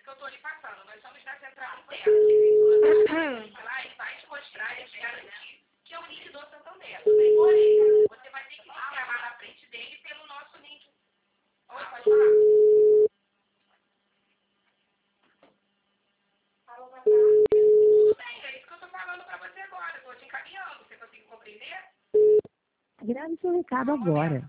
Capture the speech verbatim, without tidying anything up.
que eu estou lhe passando. Nós somos da central interna. Vai lá e vai te mostrar e te garantir que é o link do Santander. Porém, você vai ter que se inscrever na frente dele pelo nosso link. Oi, pode falar? Alô, boa tarde. Tudo bem, é isso que eu estou falando para você agora. Estou te encaminhando. Você conseguiu compreender? Grave seu recado agora.